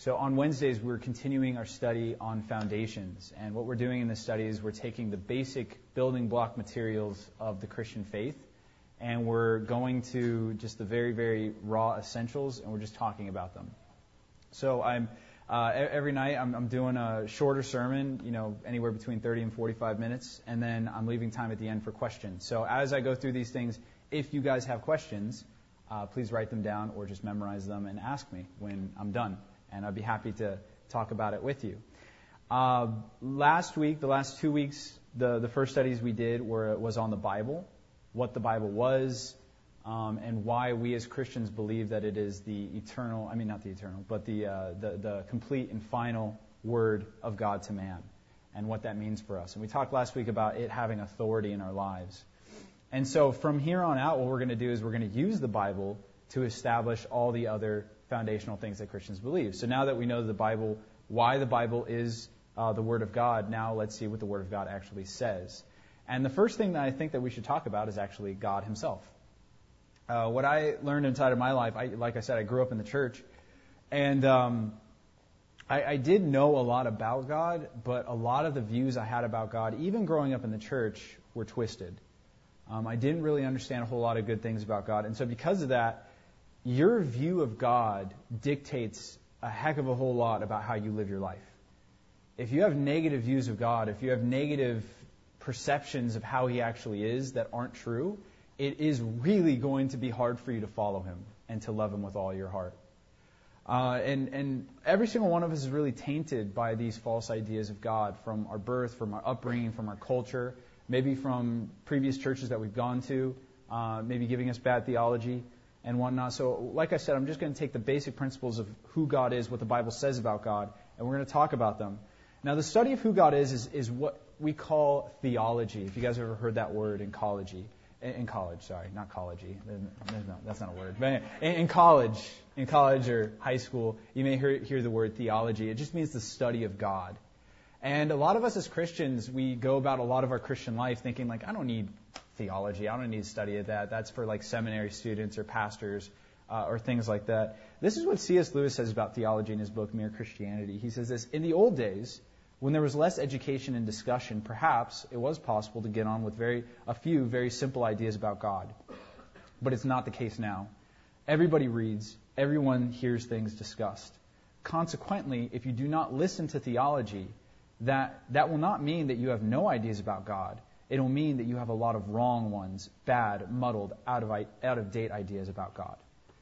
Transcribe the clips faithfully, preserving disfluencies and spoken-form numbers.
So on Wednesdays, we're continuing our study on foundations. And what we're doing in this study is we're taking the basic building block materials of the Christian faith, and we're going to just the very, very raw essentials, and we're just talking about them. So I'm uh, every night I'm, I'm doing a shorter sermon, you know, anywhere between thirty and forty-five minutes, and then I'm leaving time at the end for questions. So as I go through these things, if you guys have questions, uh, please write them down or just memorize them and ask me when I'm done. And I'd be happy to talk about it with you. Uh, last week, the last two weeks, the, the first studies we did were was on the Bible, what the Bible was, um, and why we as Christians believe that it is the eternal, I mean not the eternal, but the, uh, the the complete and final word of God to man, and what that means for us. And we talked last week about it having authority in our lives. And so from here on out, what we're going to do is we're going to use the Bible to establish all the other foundational things that Christians believe. So now that we know the Bible, why the Bible is uh, the Word of God, now let's see what the Word of God actually says. And the first thing that I think that we should talk about is actually God Himself. Uh, what I learned inside of my life, I, like I said, I grew up in the church, and um, I, I did know a lot about God, but a lot of the views I had about God, even growing up in the church, were twisted. Um, I didn't really understand a whole lot of good things about God, and so because of that, your view of God dictates a heck of a whole lot about how you live your life. If you have negative views of God, if you have negative perceptions of how He actually is that aren't true, it is really going to be hard for you to follow Him and to love Him with all your heart. Uh, and, and every single one of us is really tainted by these false ideas of God from our birth, from our upbringing, from our culture, maybe from previous churches that we've gone to, uh, maybe giving us bad theology and whatnot. So, like I said, I'm just going to take the basic principles of who God is, what the Bible says about God, and we're going to talk about them. Now, the study of who God is is, is what we call theology. If you guys have ever heard that word in college, in college, sorry, not collegey, no, that's not a word, but in, in college, in college or high school, you may hear, hear the word theology. It just means the study of God. And a lot of us as Christians, we go about a lot of our Christian life thinking like, I don't need theology. I don't need to study of that. That's for like seminary students or pastors uh, or things like that. This is what C S Lewis says about theology in his book, Mere Christianity. He says this: in the old days, when there was less education and discussion, perhaps it was possible to get on with very a few very simple ideas about God. But it's not the case now. Everybody reads. Everyone hears things discussed. Consequently, if you do not listen to theology, that that will not mean that you have no ideas about God. It'll mean that you have a lot of wrong ones, bad, muddled, out of out of date ideas about God.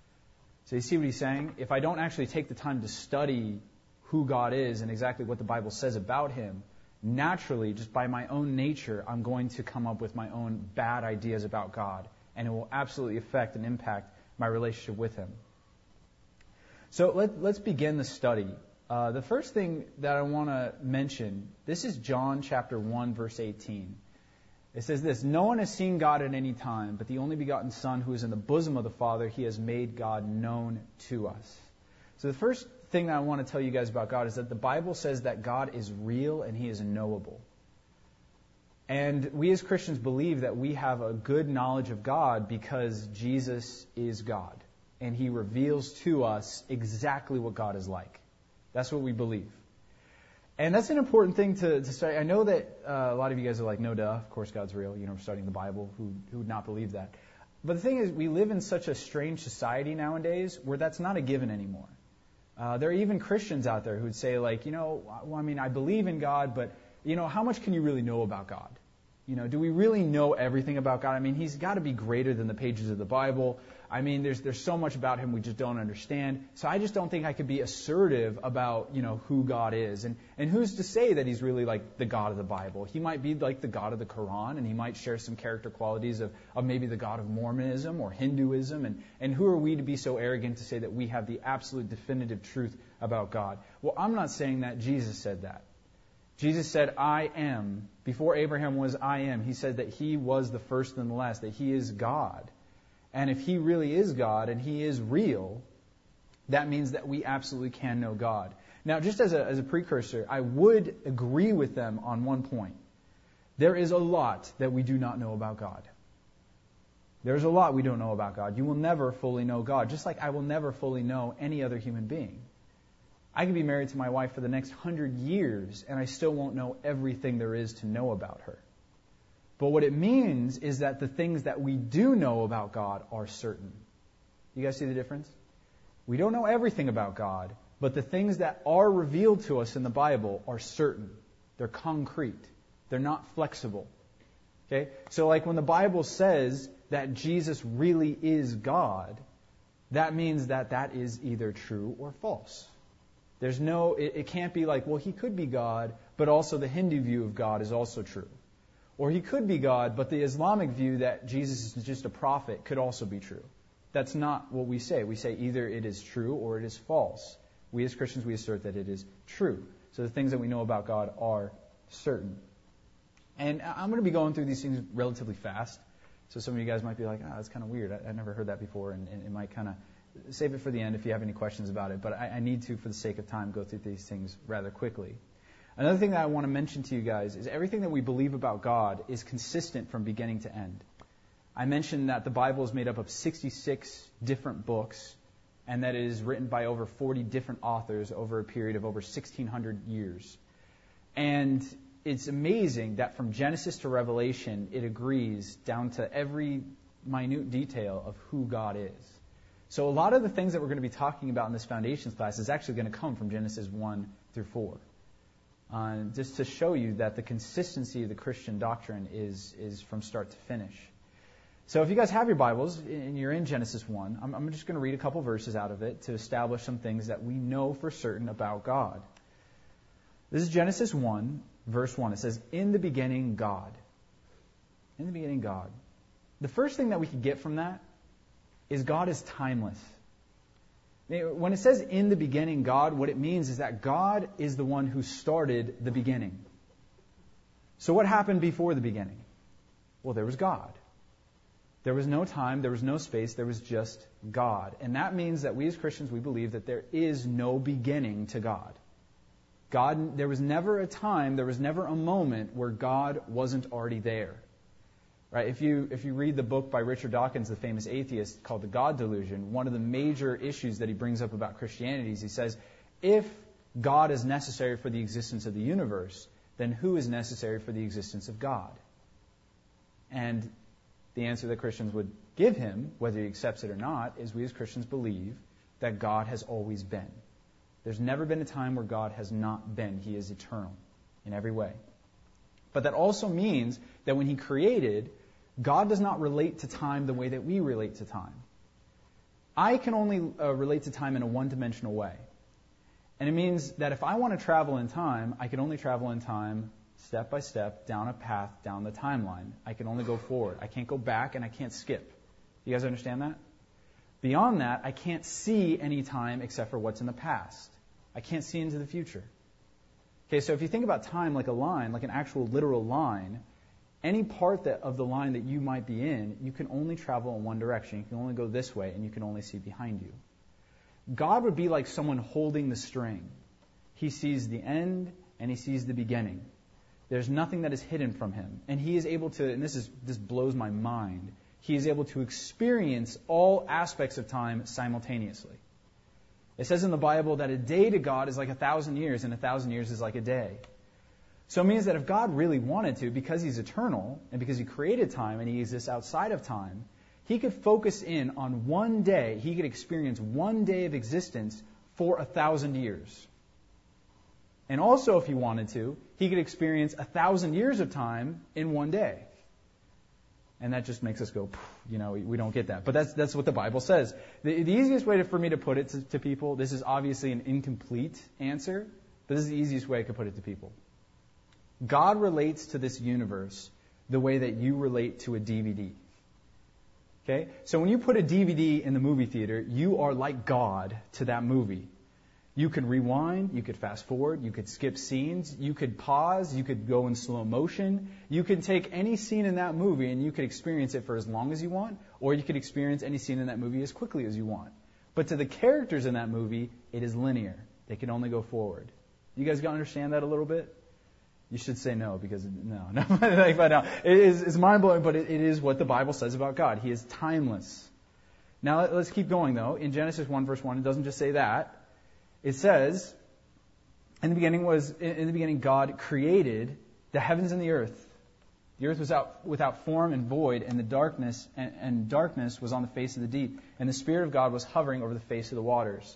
So you see what he's saying? If I don't actually take the time to study who God is and exactly what the Bible says about Him, naturally, just by my own nature, I'm going to come up with my own bad ideas about God, and it will absolutely affect and impact my relationship with Him. So let, let's begin the study. Uh, the first thing that I want to mention, this is John chapter one, verse eighteen. It says this: no one has seen God at any time, but the only begotten Son who is in the bosom of the Father, He has made God known to us. So the first thing that I want to tell you guys about God is that the Bible says that God is real and He is knowable. And we as Christians believe that we have a good knowledge of God because Jesus is God. And He reveals to us exactly what God is like. That's what we believe. And that's an important thing to, to study. I know that uh, a lot of you guys are like, no duh, of course God's real. You know, we're studying the Bible. Who, who would not believe that? But the thing is, we live in such a strange society nowadays where that's not a given anymore. Uh, there are even Christians out there who would say, like, you know, well, I mean, I believe in God, but, you know, how much can you really know about God? You know, do we really know everything about God? I mean, He's got to be greater than the pages of the Bible. I mean, there's there's so much about Him we just don't understand. So I just don't think I could be assertive about, you know, who God is. And and who's to say that He's really like the God of the Bible? He might be like the God of the Quran, and He might share some character qualities of, of maybe the God of Mormonism or Hinduism. And, and who are we to be so arrogant to say that we have the absolute definitive truth about God? Well, I'm not saying that. Jesus said that. Jesus said, I am. Before Abraham was, I am. He said that He was the first and the last, that He is God. And if He really is God and He is real, that means that we absolutely can know God. Now, just as a, as a precursor, I would agree with them on one point. There is a lot that we do not know about God. There's a lot we don't know about God. You will never fully know God, just like I will never fully know any other human being. I could be married to my wife for the next hundred years, and I still won't know everything there is to know about her. But what it means is that the things that we do know about God are certain. You guys see the difference? We don't know everything about God, but the things that are revealed to us in the Bible are certain. They're concrete. They're not flexible. Okay? So like when the Bible says that Jesus really is God, that means that that is either true or false. There's no, it, it can't be like, well, he could be God, but also the Hindu view of God is also true. Or he could be God, but the Islamic view that Jesus is just a prophet could also be true. That's not what we say. We say either it is true or it is false. We as Christians, we assert that it is true. So the things that we know about God are certain. And I'm going to be going through these things relatively fast. So some of you guys might be like, ah, oh, that's kind of weird. I, I never heard that before. And, and it might kind of save it for the end if you have any questions about it. But I, I need to, for the sake of time, go through these things rather quickly. Another thing that I want to mention to you guys is everything that we believe about God is consistent from beginning to end. I mentioned that the Bible is made up of sixty-six different books and that it is written by over forty different authors over a period of over sixteen hundred years. And it's amazing that from Genesis to Revelation, it agrees down to every minute detail of who God is. So a lot of the things that we're going to be talking about in this foundations class is actually going to come from Genesis one through four. Uh, just to show you that the consistency of the Christian doctrine is, is from start to finish. So if you guys have your Bibles and you're in Genesis one, I'm, I'm just going to read a couple verses out of it to establish some things that we know for certain about God. This is Genesis one, verse one. It says, "In the beginning, God." In the beginning, God. The first thing that we can get from that is God is timeless. When it says "in the beginning, God," what it means is that God is the one who started the beginning. So what happened before the beginning? Well, there was God. There was no time, there was no space, there was just God. And that means that we as Christians, we believe that there is no beginning to God. God, there was never a time, there was never a moment where God wasn't already there. Right? If you if you read the book by Richard Dawkins, the famous atheist, called The God Delusion, one of the major issues that he brings up about Christianity is he says, if God is necessary for the existence of the universe, then who is necessary for the existence of God? And the answer that Christians would give him, whether he accepts it or not, is we as Christians believe that God has always been. There's never been a time where God has not been. He is eternal in every way. But that also means that when he created, God does not relate to time the way that we relate to time. I can only uh, relate to time in a one-dimensional way. And it means that if I want to travel in time, I can only travel in time step by step, down a path, down the timeline. I can only go forward. I can't go back and I can't skip. You guys understand that? Beyond that, I can't see any time except for what's in the past. I can't see into the future. Okay, so if you think about time like a line, like an actual literal line, any part that, of the line that you might be in, you can only travel in one direction. You can only go this way, and you can only see behind you. God would be like someone holding the string. He sees the end, and he sees the beginning. There's nothing that is hidden from him. And he is able to, and this is this blows my mind, he is able to experience all aspects of time simultaneously. It says in the Bible that a day to God is like a thousand years, and a thousand years is like a day. So it means that if God really wanted to, because he's eternal, and because he created time, and he exists outside of time, he could focus in on one day, he could experience one day of existence for a thousand years. And also, if he wanted to, he could experience a thousand years of time in one day. And that just makes us go, you know, we, we don't get that. But that's that's what the Bible says. The, the easiest way to, for me to put it to, to people, this is obviously an incomplete answer, but this is the easiest way I could put it to people. God relates to this universe the way that you relate to a D V D. Okay? So when you put a D V D in the movie theater, you are like God to that movie. You could rewind, you could fast forward, you could skip scenes, you could pause, you could go in slow motion. You could take any scene in that movie and you could experience it for as long as you want, or you could experience any scene in that movie as quickly as you want. But to the characters in that movie, it is linear. They can only go forward. You guys understand that a little bit? You should say no, because no, no, but no. It is it's mind-blowing, but it, it is what the Bible says about God. He is timeless. Now let's keep going though. In Genesis one verse one, it doesn't just say that. It says, In the beginning was in the beginning God created the heavens and the earth. The earth was out without form and void, and the darkness and, and darkness was on the face of the deep, and the Spirit of God was hovering over the face of the waters.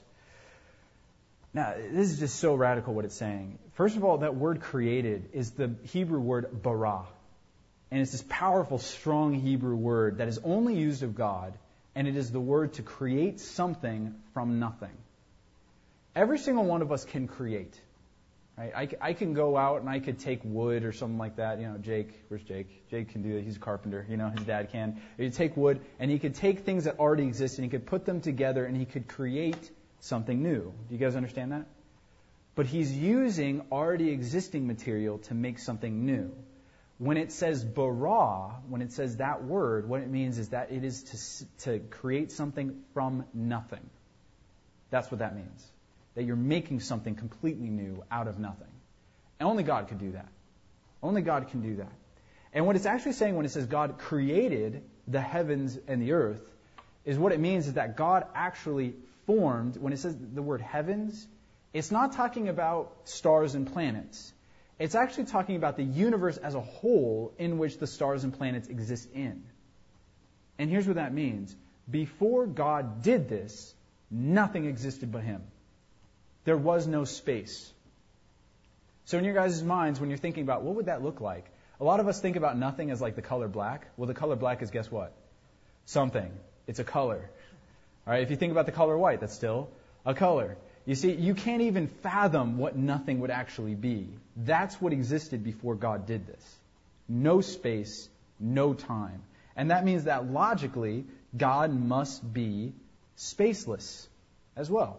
Now, this is just so radical what it's saying. First of all, that word created is the Hebrew word bara. And it's this powerful, strong Hebrew word that is only used of God, and it is the word to create something from nothing. Every single one of us can create. Right? I, I can go out and I could take wood or something like that. You know, Jake, where's Jake? Jake can do that. He's a carpenter. You know, his dad can. He'd take wood and he could take things that already exist and he could put them together and he could create something new. Do you guys understand that? But he's using already existing material to make something new. When it says bara, when it says that word, what it means is that it is to, to create something from nothing. That's what that means. That you're making something completely new out of nothing. And only God could do that. Only God can do that. And what it's actually saying when it says God created the heavens and the earth is what it means is that God actually formed, when it says the word heavens, it's not talking about stars and planets. It's actually talking about the universe as a whole in which the stars and planets exist in. And here's what that means. Before God did this, nothing existed but Him. There was no space. So in your guys' minds, when you're thinking about what would that look like, a lot of us think about nothing as like the color black. Well, the color black is, guess what? Something. It's a color. All right. If you think about the color white, that's still a color. You see, you can't even fathom what nothing would actually be. That's what existed before God did this. No space, no time. And that means that logically, God must be spaceless as well.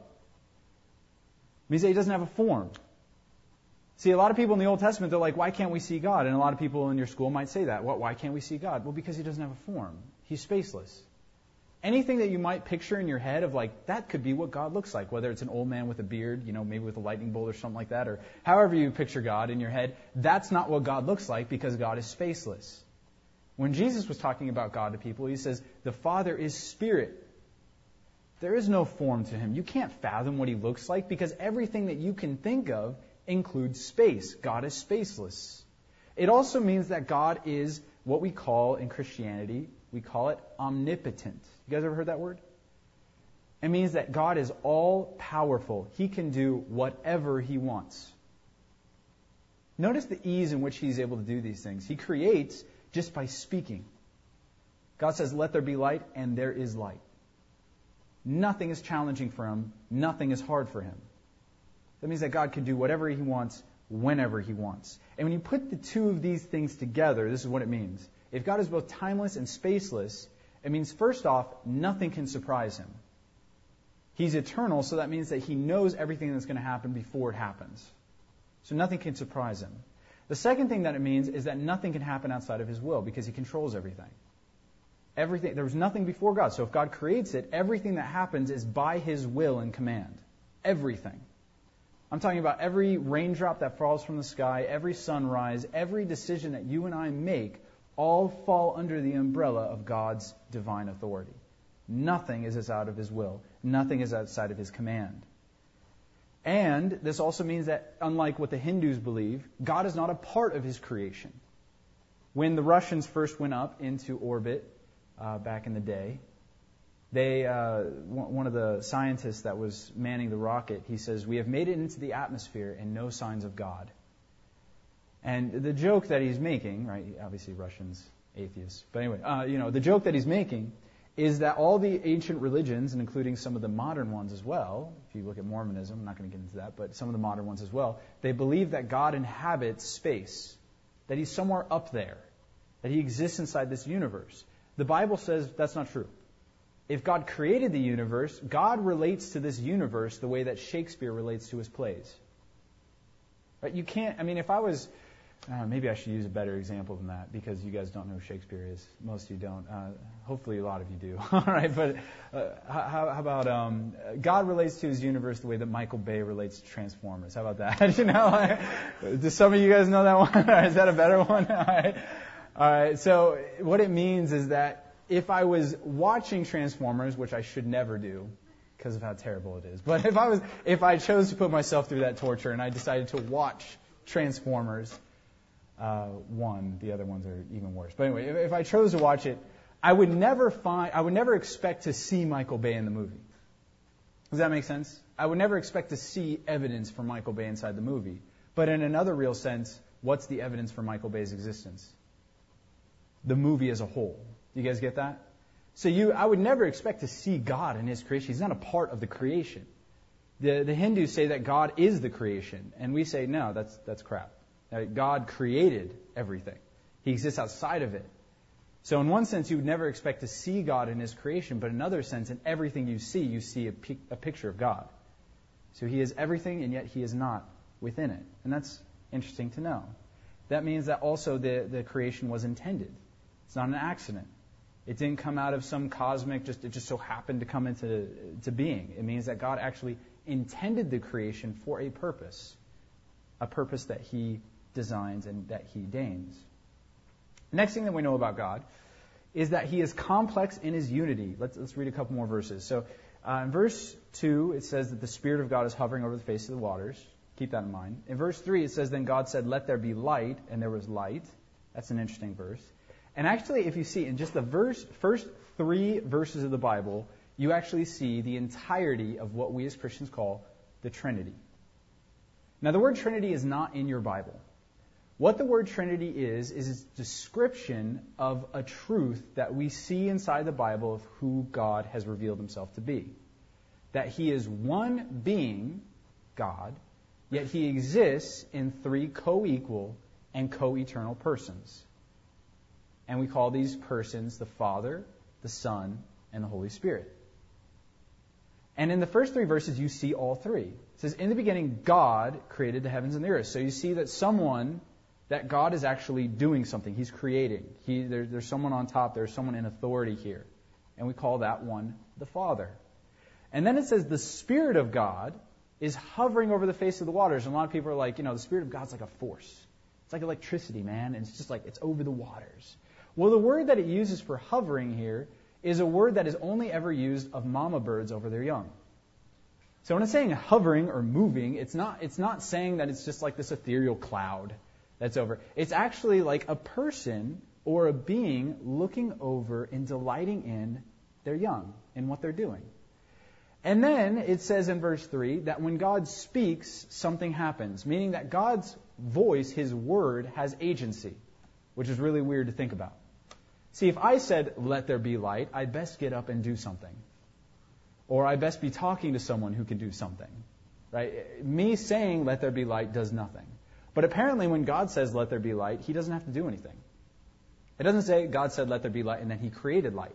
It means that He doesn't have a form. See, a lot of people in the Old Testament, they're like, why can't we see God? And a lot of people in your school might say that. Why can't we see God? Well, because He doesn't have a form. He's spaceless. Anything that you might picture in your head of like, that could be what God looks like, whether it's an old man with a beard, you know, maybe with a lightning bolt or something like that, or however you picture God in your head, that's not what God looks like because God is spaceless. When Jesus was talking about God to people, He says, the Father is spirit. There is no form to Him. You can't fathom what He looks like because everything that you can think of includes space. God is spaceless. It also means that God is what we call in Christianity, we call it omnipotent. You guys ever heard that word? It means that God is all powerful. He can do whatever He wants. Notice the ease in which He's able to do these things. He creates just by speaking. God says, let there be light, and there is light. Nothing is challenging for Him. Nothing is hard for Him. That means that God can do whatever He wants, whenever He wants. And when you put the two of these things together, this is what it means. If God is both timeless and spaceless, it means, first off, nothing can surprise Him. He's eternal, so that means that He knows everything that's going to happen before it happens. So nothing can surprise Him. The second thing that it means is that nothing can happen outside of His will because He controls everything. Everything, there was nothing before God. So if God creates it, everything that happens is by His will and command. Everything. I'm talking about every raindrop that falls from the sky, every sunrise, every decision that you and I make, all fall under the umbrella of God's divine authority. Nothing is out of His will. Nothing is outside of His command. And this also means that, unlike what the Hindus believe, God is not a part of His creation. When the Russians first went up into orbit uh, back in the day, they uh, one of the scientists that was manning the rocket, he says, we have made it into the atmosphere and no signs of God. And the joke that he's making, right, obviously Russians, atheists, but anyway, uh, you know, the joke that he's making is that all the ancient religions, and including some of the modern ones as well, if you look at Mormonism, I'm not going to get into that, but some of the modern ones as well, they believe that God inhabits space, that He's somewhere up there, that He exists inside this universe. The Bible says that's not true. If God created the universe, God relates to this universe the way that Shakespeare relates to his plays. Right? You can't, I mean, if I was, uh, maybe I should use a better example than that because you guys don't know who Shakespeare is. Most of you don't. Uh, hopefully a lot of you do. All right, but uh, how, how about um, God relates to His universe the way that Michael Bay relates to Transformers? How about that? You know, like, do some of you guys know that one? Is that a better one? All right. All right. So what it means is that if I was watching Transformers, which I should never do, because of how terrible it is. But if I was, if I chose to put myself through that torture and I decided to watch Transformers, uh, one, the other ones are even worse. But anyway, if, if I chose to watch it, I would never find, I would never expect to see Michael Bay in the movie. Does that make sense? I would never expect to see evidence for Michael Bay inside the movie. But in another real sense, what's the evidence for Michael Bay's existence? The movie as a whole. Do you guys get that? So you, I would never expect to see God in His creation. He's not a part of the creation. The, the Hindus say that God is the creation, and we say, no, that's, that's crap. That God created everything. He exists outside of it. So in one sense, you would never expect to see God in His creation, but in another sense, in everything you see, you see a, p- a picture of God. So He is everything, and yet He is not within it. And that's interesting to know. That means that also the, the creation was intended. It's not an accident. It didn't come out of some cosmic, just it just so happened to come into to being. It means that God actually intended the creation for a purpose, a purpose that He designs and that He deigns. The next thing that we know about God is that He is complex in His unity. Let's, let's read a couple more verses. So uh, in verse two, it says that the Spirit of God is hovering over the face of the waters. Keep that in mind. In verse three, it says, then God said, let there be light, and there was light. That's an interesting verse. And actually, if you see in just the verse, first three verses of the Bible, you actually see the entirety of what we as Christians call the Trinity. Now, the word Trinity is not in your Bible. What the word Trinity is, is a description of a truth that we see inside the Bible of who God has revealed Himself to be. That He is one being, God, yet He exists in three co-equal and co-eternal persons. And we call these persons the Father, the Son, and the Holy Spirit. And in the first three verses, you see all three. It says, in the beginning, God created the heavens and the earth. So you see that someone, that God is actually doing something. He's creating. He, there, there's someone on top. There's someone in authority here. And we call that one the Father. And then it says the Spirit of God is hovering over the face of the waters. And a lot of people are like, you know, the Spirit of God's like a force. It's like electricity, man. And it's just like, it's over the waters. Well, the word that it uses for hovering here is a word that is only ever used of mama birds over their young. So when it's saying hovering or moving, it's not, it's not saying that it's just like this ethereal cloud that's over. It's actually like a person or a being looking over and delighting in their young and what they're doing. And then it says in verse three that when God speaks, something happens, meaning that God's voice, His word, has agency, which is really weird to think about. See, if I said, let there be light, I'd best get up and do something. Or I'd best be talking to someone who can do something. Right? Me saying, let there be light, does nothing. But apparently when God says, let there be light, He doesn't have to do anything. It doesn't say, God said, let there be light, and then He created light.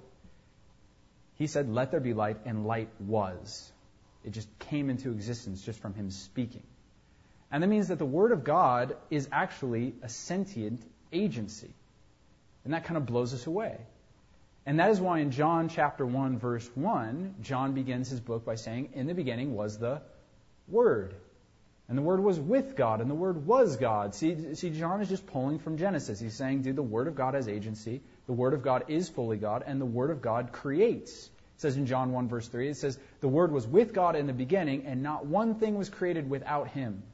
He said, let there be light, and light was. It just came into existence just from Him speaking. And that means that the Word of God is actually a sentient agency. And that kind of blows us away. And that is why in John chapter one, verse one, John begins his book by saying, in the beginning was the Word. And the Word was with God, and the Word was God. See, see, John is just pulling from Genesis. He's saying, dude, the Word of God has agency. The Word of God is fully God, and the Word of God creates. It says in John one, verse three, it says, the Word was with God in the beginning, and not one thing was created without Him.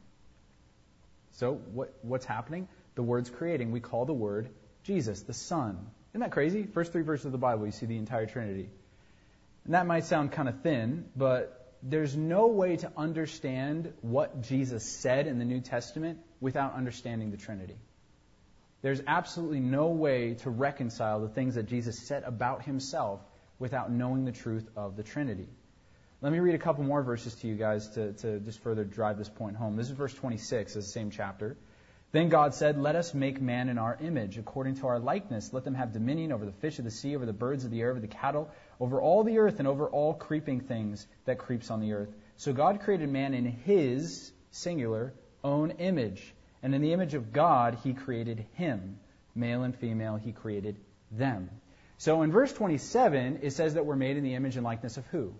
So what, what's happening? The Word's creating. We call the Word Jesus, the Son. Isn't that crazy? First three verses of the Bible, you see the entire Trinity. And that might sound kind of thin, but there's no way to understand what Jesus said in the New Testament without understanding the Trinity. There's absolutely no way to reconcile the things that Jesus said about Himself without knowing the truth of the Trinity. Let me read a couple more verses to you guys to, to just further drive this point home. This is verse twenty-six of the same chapter. Then God said, let us make man in our image, according to our likeness. Let them have dominion over the fish of the sea, over the birds of the air, over the cattle, over all the earth, and over all creeping things that creeps on the earth. So God created man in His, singular, own image. And in the image of God, He created him. Male and female, He created them. So in verse twenty-seven, it says that we're made in the image and likeness of who?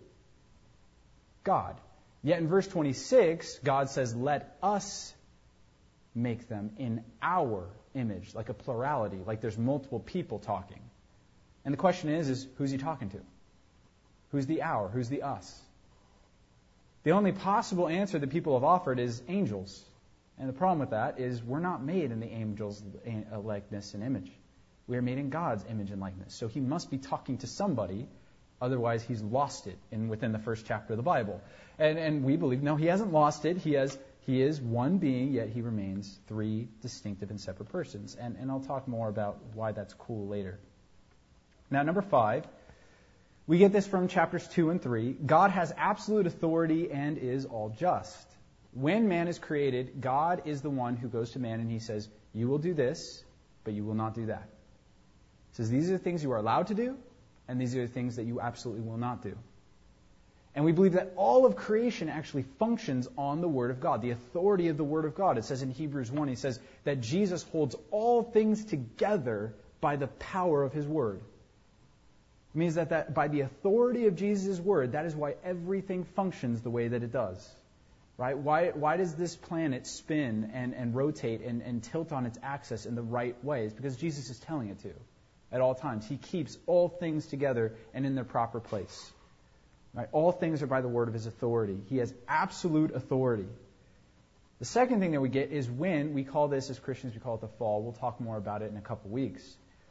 God. Yet in verse twenty-six, God says, let us make them in our image, like a plurality, like there's multiple people talking. And the question is, is who's He talking to? Who's the our? Who's the us? The only possible answer that people have offered is angels. And the problem with that is we're not made in the angel's likeness and image. We are made in God's image and likeness. So he must be talking to somebody, otherwise he's lost it in within the first chapter of the Bible. And and we believe, no, he hasn't lost it. He has he is one being, yet he remains three distinctive and separate persons. And, and I'll talk more about why that's cool later. Now, number five, we get this from chapters two and three. God has absolute authority and is all just. When man is created, God is the one who goes to man and he says, you will do this, but you will not do that. He says, these are the things you are allowed to do, and these are the things that you absolutely will not do. And we believe that all of creation actually functions on the Word of God, the authority of the Word of God. It says in Hebrews one, he says that Jesus holds all things together by the power of His Word. It means that, that by the authority of Jesus' Word, that is why everything functions the way that it does. Right? Why, why does this planet spin and, and rotate and, and tilt on its axis in the right way? It's because Jesus is telling it to at all times. He keeps all things together and in their proper place. Right? All things are by the word of his authority. He has absolute authority. The second thing that we get is when, we call this as Christians, we call it the fall. We'll talk more about it in a couple weeks.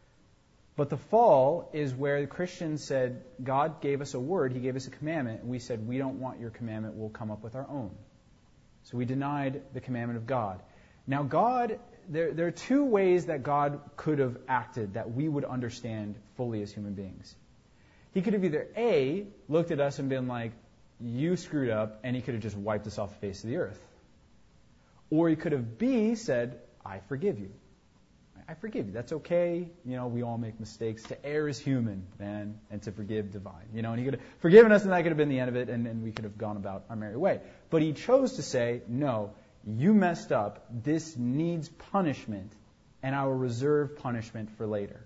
But the fall is where the Christians said, God gave us a word, He gave us a commandment, and we said, we don't want your commandment, we'll come up with our own. So we denied the commandment of God. Now God, there, there are two ways that God could have acted that we would understand fully as human beings. He could have either A, looked at us and been like, you screwed up, and He could have just wiped us off the face of the earth. Or He could have B, said, I forgive you. I forgive you. That's okay. You know, we all make mistakes. To err is human, man, and to forgive divine. You know, and He could have forgiven us, and that could have been the end of it, and, and we could have gone about our merry way. But He chose to say, no, you messed up. This needs punishment, and I will reserve punishment for later.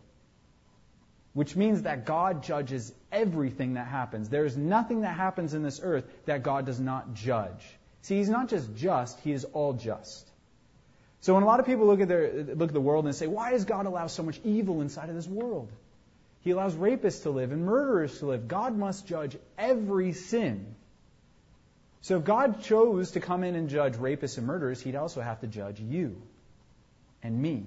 Which means that God judges everything that happens. There is nothing that happens in this earth that God does not judge. See, He's not just just, He is all just. So when a lot of people look at their look at the world and say, why does God allow so much evil inside of this world? He allows rapists to live and murderers to live. God must judge every sin. So if God chose to come in and judge rapists and murderers, He'd also have to judge you and me.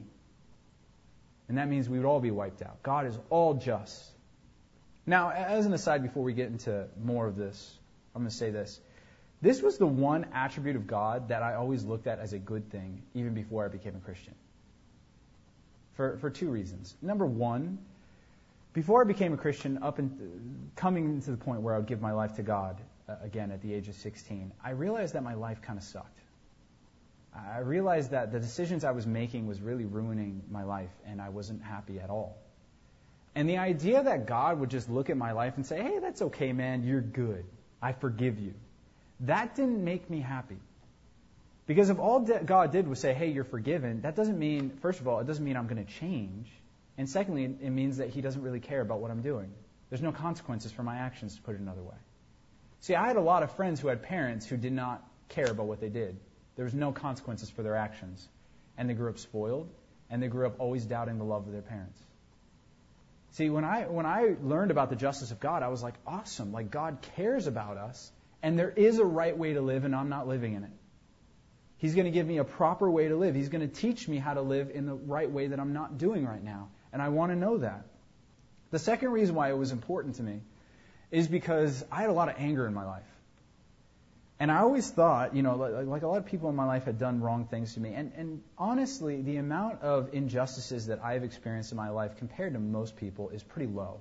And that means we would all be wiped out. God is all just. Now, as an aside, before we get into more of this, I'm going to say this. This was the one attribute of God that I always looked at as a good thing, even before I became a Christian. For for two reasons. Number one, before I became a Christian, up and coming to the point where I would give my life to God, uh, again at the age of sixteen, I realized that my life kind of sucked. I realized that the decisions I was making was really ruining my life, and I wasn't happy at all. And the idea that God would just look at my life and say, hey, that's okay, man, you're good. I forgive you. That didn't make me happy. Because if all God did was say, hey, you're forgiven, that doesn't mean, first of all, it doesn't mean I'm going to change. And secondly, it means that He doesn't really care about what I'm doing. There's no consequences for my actions, to put it another way. See, I had a lot of friends who had parents who did not care about what they did. There was no consequences for their actions. And they grew up spoiled, and they grew up always doubting the love of their parents. See, when I when I learned about the justice of God, I was like, awesome, like God cares about us, and there is a right way to live, and I'm not living in it. He's going to give me a proper way to live. He's going to teach me how to live in the right way that I'm not doing right now, and I want to know that. The second reason why it was important to me is because I had a lot of anger in my life. And I always thought, you know, like, like a lot of people in my life had done wrong things to me. And, and honestly, the amount of injustices that I've experienced in my life compared to most people is pretty low.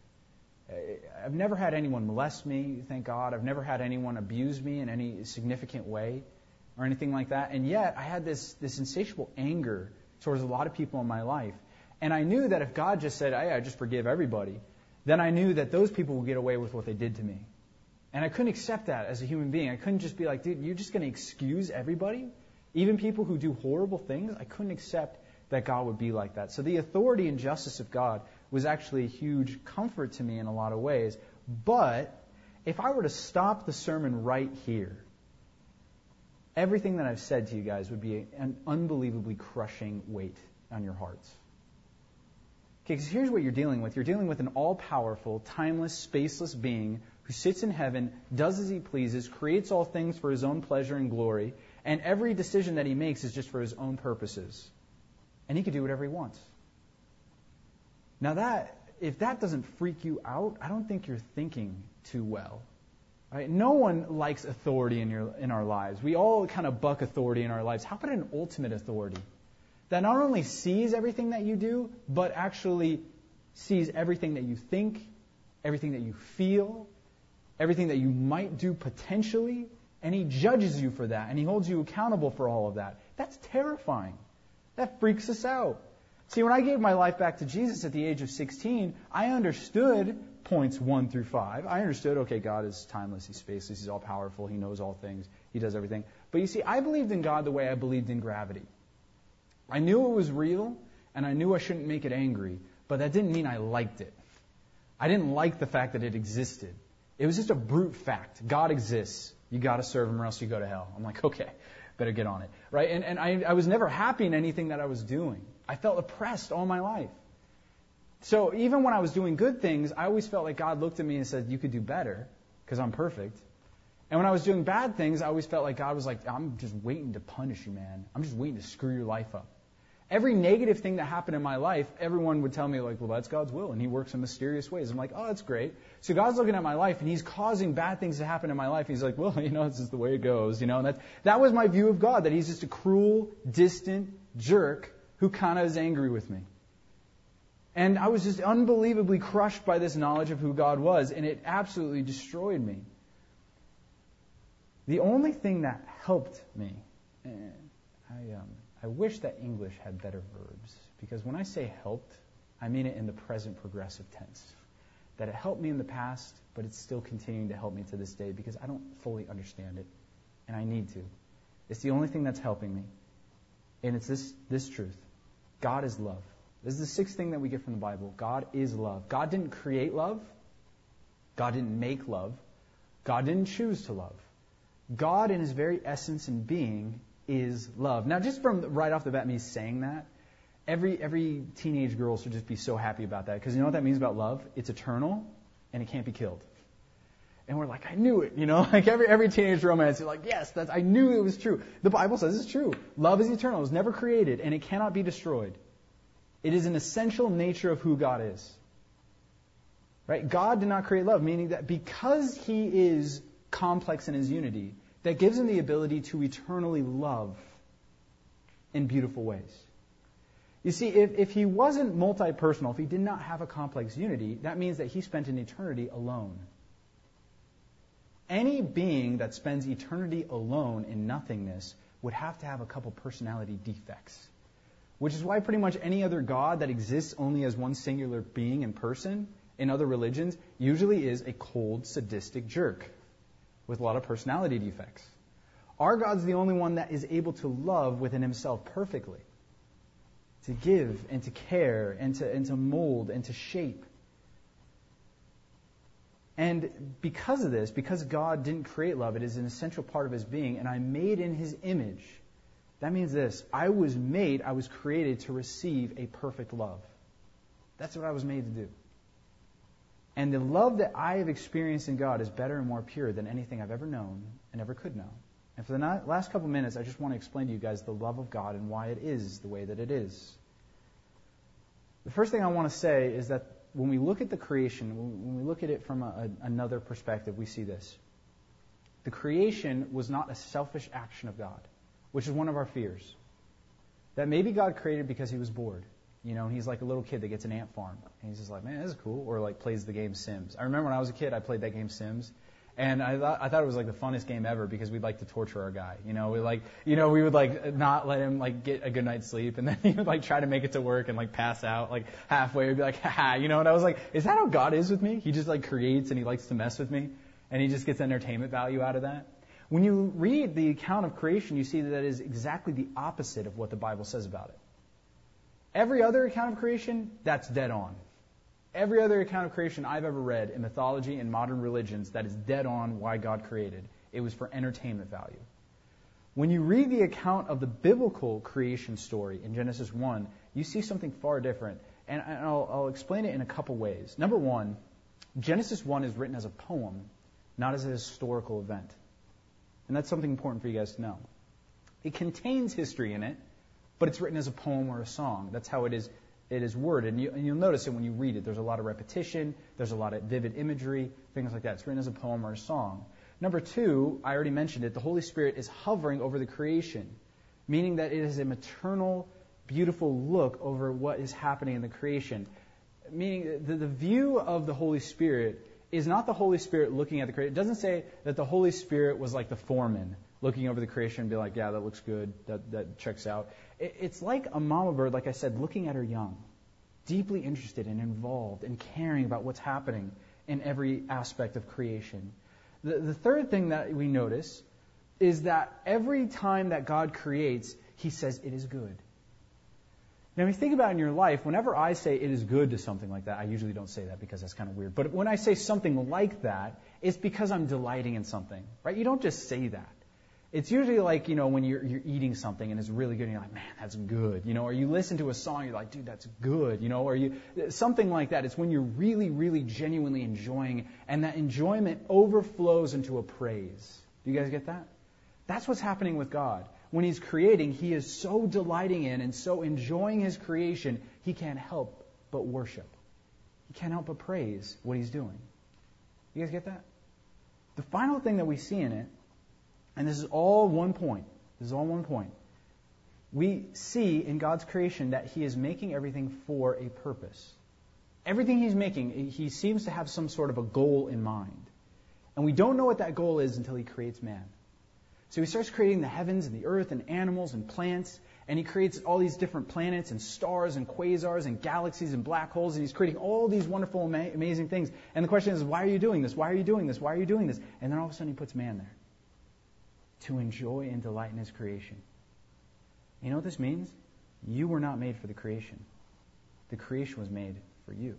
I've never had anyone molest me, thank God. I've never had anyone abuse me in any significant way or anything like that. And yet, I had this, this insatiable anger towards a lot of people in my life. And I knew that if God just said, hey, I just forgive everybody, then I knew that those people would get away with what they did to me. And I couldn't accept that as a human being. I couldn't just be like, dude, you're just going to excuse everybody? Even people who do horrible things? I couldn't accept that God would be like that. So the authority and justice of God was actually a huge comfort to me in a lot of ways. But if I were to stop the sermon right here, everything that I've said to you guys would be an unbelievably crushing weight on your hearts. Okay, because here's what you're dealing with. You're dealing with an all-powerful, timeless, spaceless being who sits in heaven, does as he pleases, creates all things for his own pleasure and glory, and every decision that he makes is just for his own purposes. And he can do whatever he wants. Now that, if that doesn't freak you out, I don't think you're thinking too well. Right? No one likes authority in your in our lives. We all kind of buck authority in our lives. How about an ultimate authority that not only sees everything that you do, but actually sees everything that you think, everything that you feel, everything that you might do potentially, and he judges you for that, and he holds you accountable for all of that. That's terrifying. That freaks us out. See, when I gave my life back to Jesus at the age of sixteen, I understood points one through five. I understood, okay, God is timeless, He's spaceless, He's all-powerful, He knows all things, He does everything. But you see, I believed in God the way I believed in gravity. I knew it was real, and I knew I shouldn't make it angry, but that didn't mean I liked it. I didn't like the fact that it existed. It was just a brute fact. God exists. You got to serve Him or else you go to hell. I'm like, okay, better get on it, right? And and I, I was never happy in anything that I was doing. I felt oppressed all my life. So even when I was doing good things, I always felt like God looked at me and said, you could do better because I'm perfect. And when I was doing bad things, I always felt like God was like, I'm just waiting to punish you, man. I'm just waiting to screw your life up. Every negative thing that happened in my life, everyone would tell me, like, well, that's God's will, and He works in mysterious ways. I'm like, oh, that's great. So God's looking at my life, and He's causing bad things to happen in my life. He's like, well, you know, this is the way it goes, you know. And that, that was my view of God, that He's just a cruel, distant jerk who kind of is angry with me. And I was just unbelievably crushed by this knowledge of who God was, and it absolutely destroyed me. The only thing that helped me, and I um, I wish that English had better verbs, because when I say helped, I mean it in the present progressive tense. That it helped me in the past, but it's still continuing to help me to this day, because I don't fully understand it, and I need to. It's the only thing that's helping me, and it's this this truth. God is love. This is the sixth thing that we get from the Bible. God is love. God didn't create love. God didn't make love. God didn't choose to love. God, in His very essence and being, is love. Now, just from right off the bat, me saying that, every every teenage girl should just be so happy about that. Because you know what that means about love? It's eternal, and it can't be killed. And we're like, I knew it, you know? Like every every teenage romance, you're like, yes, that's I knew it was true. The Bible says it's true. Love is eternal. It was never created, and it cannot be destroyed. It is an essential nature of who God is. Right? God did not create love, meaning that because He is complex in His unity, that gives Him the ability to eternally love in beautiful ways. You see, if, if He wasn't multi-personal, if He did not have a complex unity, that means that He spent an eternity alone. Any being that spends eternity alone in nothingness would have to have a couple personality defects. Which is why pretty much any other God that exists only as one singular being in person in other religions usually is a cold, sadistic jerk with a lot of personality defects. Our God's the only one that is able to love within Himself perfectly. To give and to care and to, and to mold and to shape. And because of this, because God didn't create love, it is an essential part of His being, and I'm made in His image. That means this: I was made, I was created to receive a perfect love. That's what I was made to do. And the love that I have experienced in God is better and more pure than anything I've ever known and ever could know. And for the last couple minutes, I just want to explain to you guys the love of God and why it is the way that it is. The first thing I want to say is that when we look at the creation, when we look at it from a, a, another perspective, we see this. The creation was not a selfish action of God, which is one of our fears. That maybe God created because He was bored. You know, he's like a little kid that gets an ant farm. And he's just like, man, this is cool. Or like plays the game Sims. I remember when I was a kid, I played that game Sims. And I thought, I thought it was like the funnest game ever because we'd like to torture our guy. You know, we like, you know, we would like not let him like get a good night's sleep. And then he would like try to make it to work and like pass out like halfway. We'd be like, haha, you know, and I was like, is that how God is with me? He just like creates and He likes to mess with me. And He just gets entertainment value out of that. When you read the account of creation, you see that that is exactly the opposite of what the Bible says about it. Every other account of creation, that's dead on. Every other account of creation I've ever read in mythology and modern religions, that is dead on why God created. It was for entertainment value. When you read the account of the biblical creation story in Genesis one, you see something far different. And I'll, I'll explain it in a couple ways. Number one, Genesis one is written as a poem not as a historical event. And that's something important for you guys to know. It contains history in it, but it's written as a poem or a song. That's how it is it is worded. And, you, and you'll notice it when you read it. There's a lot of repetition. There's a lot of vivid imagery, things like that. It's written as a poem or a song. Number two, I already mentioned it, the Holy Spirit is hovering over the creation, meaning that it is a maternal, beautiful look over what is happening in the creation. Meaning the, the view of the Holy Spirit is not the Holy Spirit looking at the creation. It doesn't say that the Holy Spirit was like the foreman looking over the creation and be like, yeah, that looks good, that, that checks out. It, it's like a mama bird, like I said, looking at her young, deeply interested and involved and caring about what's happening in every aspect of creation. The, the third thing that we notice is that every time that God creates, He says it is good. Now, if you think about it in your life, whenever I say it is good to something like that, I usually don't say that because that's kind of weird. But when I say something like that, it's because I'm delighting in something, right? You don't just say that. It's usually like, you know, when you're, you're eating something and it's really good and you're like, man, that's good, you know, or you listen to a song, you're like, dude, that's good, you know, or you, something like that. It's when you're really, really genuinely enjoying, and that enjoyment overflows into a praise. Do you guys get that? That's what's happening with God. When He's creating, He is so delighting in and so enjoying His creation, He can't help but worship. He can't help but praise what He's doing. You guys get that? The final thing that we see in it, and this is all one point. This is all one point. We see in God's creation that He is making everything for a purpose. Everything He's making, He seems to have some sort of a goal in mind. And we don't know what that goal is until He creates man. So He starts creating the heavens and the earth and animals and plants, and He creates all these different planets and stars and quasars and galaxies and black holes, and He's creating all these wonderful, ama- amazing things. And the question is, why are you doing this? Why are you doing this? Why are you doing this? And then all of a sudden He puts man there to enjoy and delight in His creation. You know what this means? You were not made for the creation. The creation was made for you.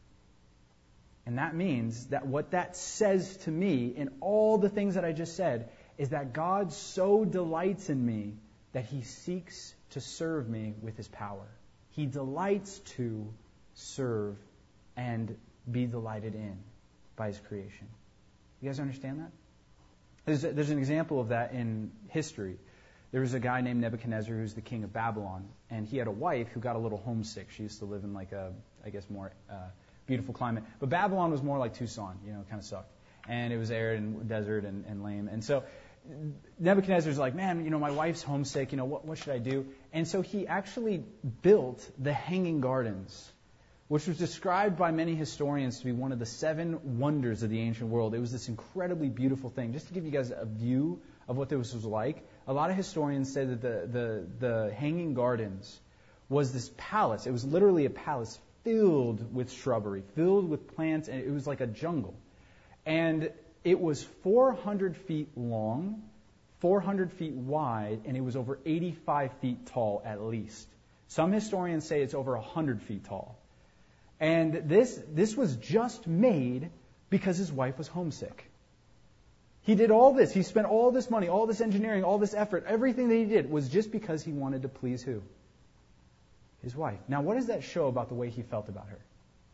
And that means that what that says to me in all the things that I just said is that God so delights in me that He seeks to serve me with His power. He delights to serve and be delighted in by His creation. You guys understand that? There's, a, there's an example of that in history. There was a guy named Nebuchadnezzar who's the king of Babylon, and he had a wife who got a little homesick. She used to live in like a, I guess, more uh, beautiful climate. But Babylon was more like Tucson, you know, it kind of sucked. And it was arid and desert and, and lame. And so Nebuchadnezzar's like, man, you know, my wife's homesick, you know, what, what should I do? And so he actually built the Hanging Gardens, which was described by many historians to be one of the seven wonders of the ancient world. It was this incredibly beautiful thing. Just to give you guys a view of what this was like, a lot of historians say that the, the, the Hanging Gardens was this palace. It was literally a palace filled with shrubbery, filled with plants, and it was like a jungle. And it was four hundred feet long, four hundred feet wide, and it was over eighty-five feet tall at least. Some historians say it's over one hundred feet tall. And this this was just made because his wife was homesick. He did all this. He spent all this money, all this engineering, all this effort. Everything that he did was just because he wanted to please who? His wife. Now, what does that show about the way he felt about her?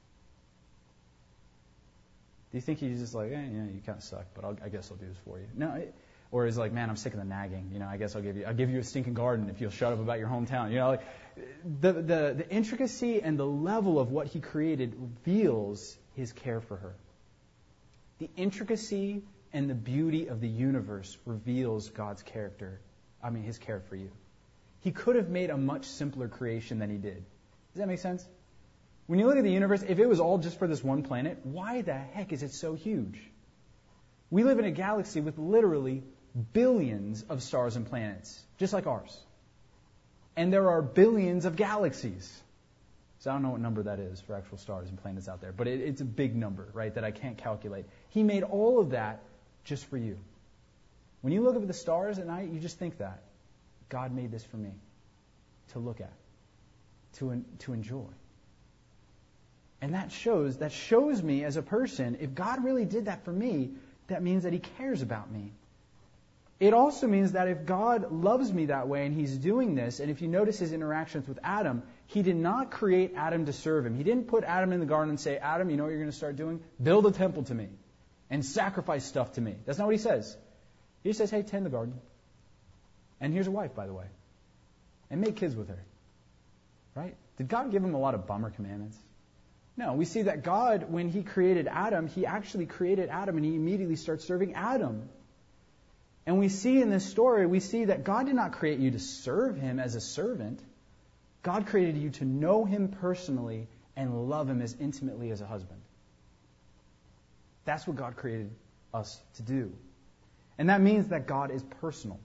Do you think he's just like, eh, yeah, you kind of suck, but I'll, I guess I'll do this for you? No, it, or is like, man, I'm sick of the nagging. You know, I guess I'll give you, I'll give you a stinking garden if you'll shut up about your hometown. You know, like the the the intricacy and the level of what he created reveals his care for her. The intricacy and the beauty of the universe reveals God's character. I mean, His care for you. He could have made a much simpler creation than He did. Does that make sense? When you look at the universe, if it was all just for this one planet, why the heck is it so huge? We live in a galaxy with literally billions of stars and planets, just like ours. And there are billions of galaxies. So I don't know what number that is for actual stars and planets out there, but it, it's a big number, right, that I can't calculate. He made all of that just for you. When you look up at the stars at night, you just think that. God made this for me to look at, to, to enjoy. And that shows, that shows me as a person, if God really did that for me, that means that He cares about me. It also means that if God loves me that way and He's doing this, and if you notice His interactions with Adam, He did not create Adam to serve Him. He didn't put Adam in the garden and say, Adam, you know what you're going to start doing? Build a temple to me. and sacrifice stuff to me. That's not what he says. He says, hey, tend the garden. And here's a wife, by the way. And make kids with her. Right? Did God give him a lot of bummer commandments? No, we see that God, when he created Adam, he actually created Adam and he immediately starts serving Adam. And we see in this story, we see that God did not create you to serve him as a servant. God created you to know him personally and love him as intimately as a husband. That's what God created us to do. And that means that God is personal.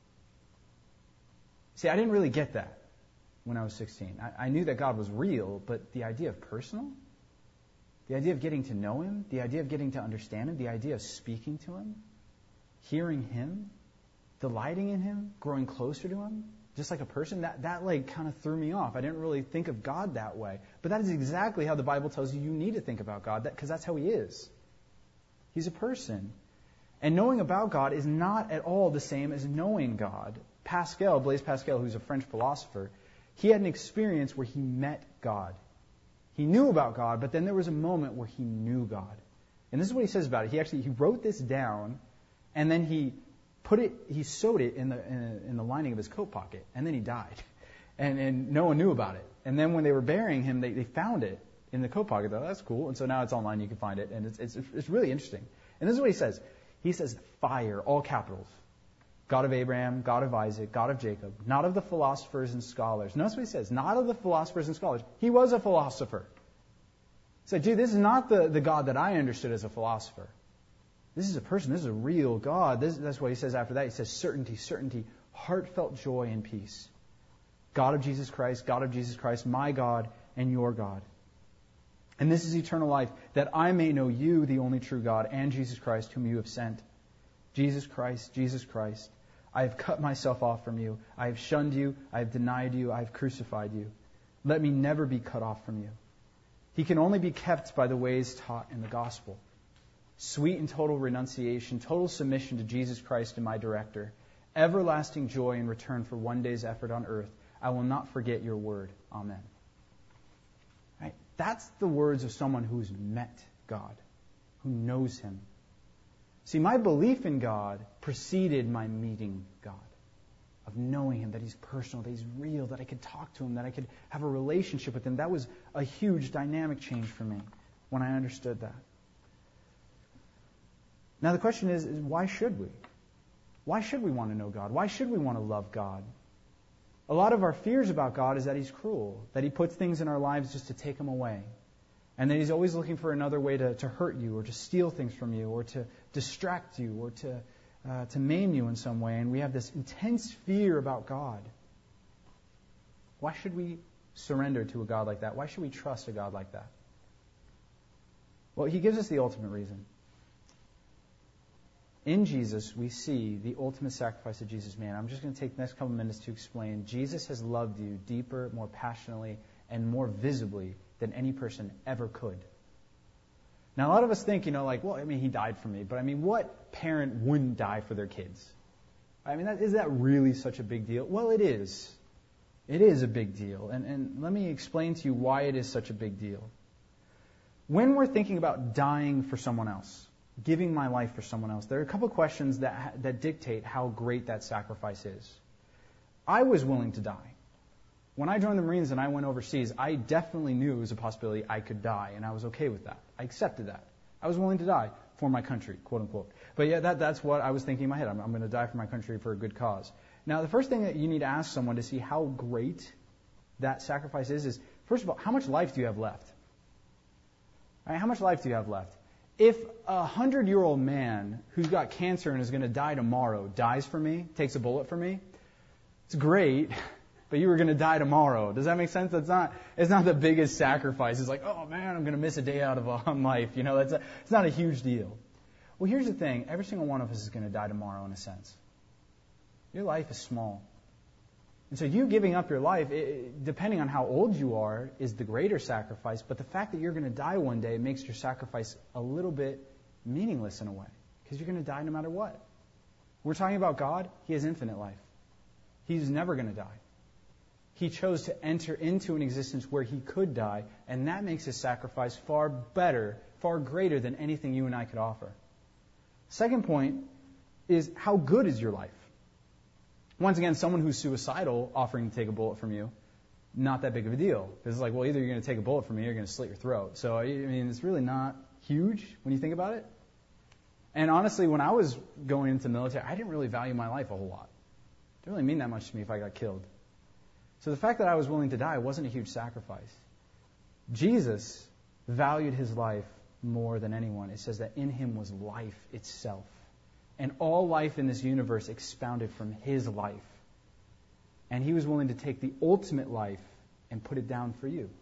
See, I didn't really get that when I was sixteen. I, I knew that God was real, but the idea of personal, the idea of getting to know him, the idea of getting to understand him, the idea of speaking to him, hearing him, delighting in him, growing closer to him, just like a person, that, that like kind of threw me off. I didn't really think of God that way. But that is exactly how the Bible tells you you need to think about God, because that's how he is. He's a person. And knowing about God is not at all the same as knowing God. Pascal, Blaise Pascal, who's a French philosopher, he had an experience where he met God. He knew about God, but then there was a moment where he knew God. And this is what he says about it. He actually he wrote this down, and then he put it, he sewed it in the in, in the lining of his coat pocket, and then he died, and and no one knew about it. And then when they were burying him, they, they found it in the coat pocket. Thought, that's cool, and so now it's online. You can find it, and it's it's it's really interesting. And this is what he says. He says, "Fire," all capitals. God of Abraham, God of Isaac, God of Jacob, not of the philosophers and scholars. Notice what he says, not of the philosophers and scholars. He was a philosopher. He said, dude, this is not the, the God that I understood as a philosopher. This is a person. This is a real God. This, that's what he says after that. He says, certainty, certainty, heartfelt joy and peace. God of Jesus Christ, God of Jesus Christ, my God and your God. And this is eternal life, that I may know you, the only true God, and Jesus Christ, whom you have sent. Jesus Christ, Jesus Christ, I have cut myself off from you. I have shunned you. I have denied you. I have crucified you. Let me never be cut off from you. He can only be kept by the ways taught in the gospel. Sweet and total renunciation, total submission to Jesus Christ and my director. Everlasting joy in return for one day's effort on earth. I will not forget your word. Amen. Right? That's the words of someone who's met God, who knows him. See, my belief in God preceded my meeting God, of knowing him, that he's personal, that he's real, that I could talk to him, that I could have a relationship with him. That was a huge dynamic change for me when I understood that. Now the question is, is why should we? Why should we want to know God? Why should we want to love God? A lot of our fears about God is that he's cruel, that he puts things in our lives just to take them away. And that he's always looking for another way to, to hurt you or to steal things from you or to distract you or to uh, to maim you in some way. And we have this intense fear about God. Why should we surrender to a God like that? Why should we trust a God like that? Well, he gives us the ultimate reason. In Jesus, we see the ultimate sacrifice of Jesus made. I'm just going to take the next couple minutes to explain. Jesus has loved you deeper, more passionately, and more visibly than any person ever could. Now, a lot of us think, you know, like, well, I mean, he died for me. But, I mean, what parent wouldn't die for their kids? I mean, that, is that really such a big deal? Well, it is. It is a big deal. And, and let me explain to you why it is such a big deal. When we're thinking about dying for someone else, giving my life for someone else, there are a couple questions that that dictate how great that sacrifice is. I was willing to die. When I joined the Marines and I went overseas, I definitely knew it was a possibility I could die, and I was okay with that. I accepted that. I was willing to die for my country, quote unquote. But yeah, that, that's what I was thinking in my head. I'm, I'm going to die for my country for a good cause. Now, the first thing that you need to ask someone to see how great that sacrifice is, is, first of all, how much life do you have left? All right, how much life do you have left? If a hundred-year-old man who's got cancer and is going to die tomorrow dies for me, takes a bullet for me, it's great. But you were going to die tomorrow. Does that make sense? That's not. It's not the biggest sacrifice. It's like, oh man, I'm going to miss a day out of a, life. You know, that's a, it's not a huge deal. Well, here's the thing. Every single one of us is going to die tomorrow, in a sense. Your life is small, and so you giving up your life, it, depending on how old you are, is the greater sacrifice. But the fact that you're going to die one day makes your sacrifice a little bit meaningless in a way, because you're going to die no matter what. We're talking about God. He has infinite life. He's never going to die. He chose to enter into an existence where he could die, and that makes his sacrifice far better, far greater than anything you and I could offer. Second point is, how good is your life? Once again, someone who's suicidal offering to take a bullet from you, not that big of a deal. Because it's like, well, either you're going to take a bullet from me or you're going to slit your throat. So, I mean, it's really not huge when you think about it. And honestly, when I was going into the military, I didn't really value my life a whole lot. It didn't really mean that much to me if I got killed. So the fact that I was willing to die wasn't a huge sacrifice. Jesus valued his life more than anyone. It says that in him was life itself. And all life in this universe expounded from his life. And he was willing to take the ultimate life and put it down for you.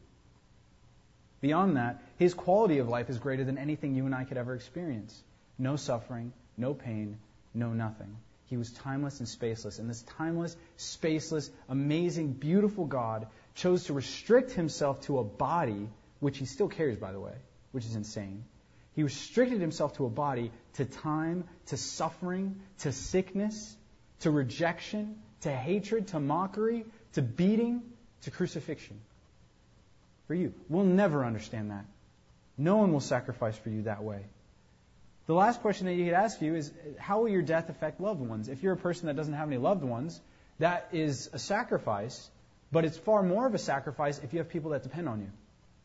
Beyond that, his quality of life is greater than anything you and I could ever experience. No suffering, no pain, no nothing. He was timeless and spaceless. And this timeless, spaceless, amazing, beautiful God chose to restrict himself to a body, which he still carries, by the way, which is insane. He restricted himself to a body, to time, to suffering, to sickness, to rejection, to hatred, to mockery, to beating, to crucifixion. For you. We'll never understand that. No one will sacrifice for you that way. The last question that you could ask you is, how will your death affect loved ones? If you're a person that doesn't have any loved ones, that is a sacrifice, but it's far more of a sacrifice if you have people that depend on you.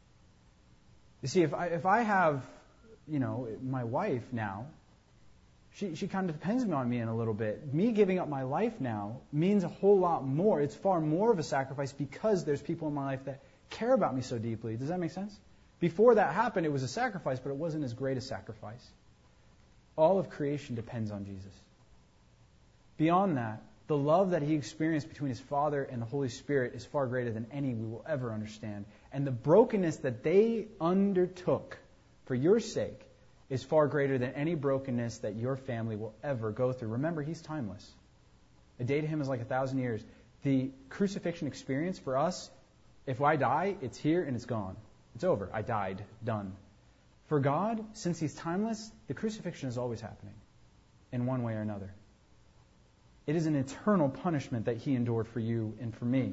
You see, if I, if I have, you know, my wife now, she, she kind of depends on me in a little bit. Me giving up my life now means a whole lot more. It's far more of a sacrifice because there's people in my life that care about me so deeply. Does that make sense? Before that happened, it was a sacrifice, but it wasn't as great a sacrifice. All of creation depends on Jesus. Beyond that, the love that he experienced between his Father and the Holy Spirit is far greater than any we will ever understand. And the brokenness that they undertook for your sake is far greater than any brokenness that your family will ever go through. Remember, he's timeless. A day to him is like a thousand years. The crucifixion experience for us, if I die, it's here and it's gone. It's over. I died. Done. For God, since he's timeless, the crucifixion is always happening in one way or another. It is an eternal punishment that he endured for you and for me.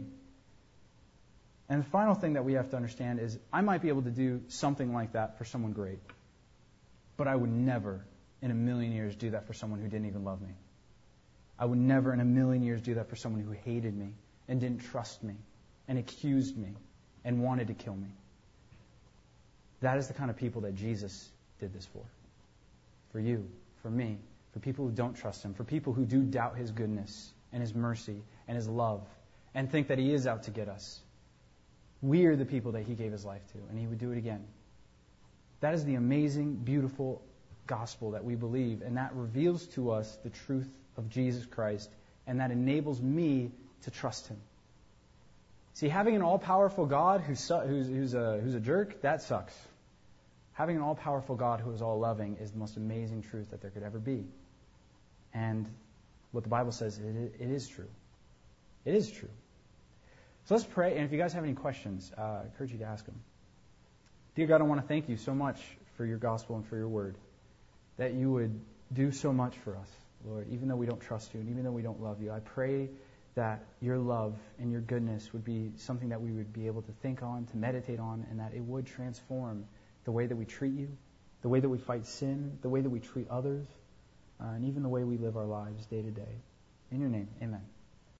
And the final thing that we have to understand is, I might be able to do something like that for someone great, but I would never in a million years do that for someone who didn't even love me. I would never in a million years do that for someone who hated me and didn't trust me and accused me and wanted to kill me. That is the kind of people that Jesus did this for. For you, for me, for people who don't trust him, for people who do doubt his goodness and his mercy and his love and think that he is out to get us. We are the people that he gave his life to, and he would do it again. That is the amazing, beautiful gospel that we believe, and that reveals to us the truth of Jesus Christ, and that enables me to trust him. See, having an all-powerful God who's, who's, who's, a, who's a jerk, that sucks. Having an all-powerful God who is all-loving is the most amazing truth that there could ever be. And what the Bible says, it, it is true. It is true. So let's pray, and if you guys have any questions, uh, I encourage you to ask them. Dear God, I want to thank you so much for your gospel and for your word, that you would do so much for us, Lord, even though we don't trust you and even though we don't love you. I pray that your love and your goodness would be something that we would be able to think on, to meditate on, and that it would transform the way that we treat you, the way that we fight sin, the way that we treat others, uh, and even the way we live our lives day to day. In your name, amen.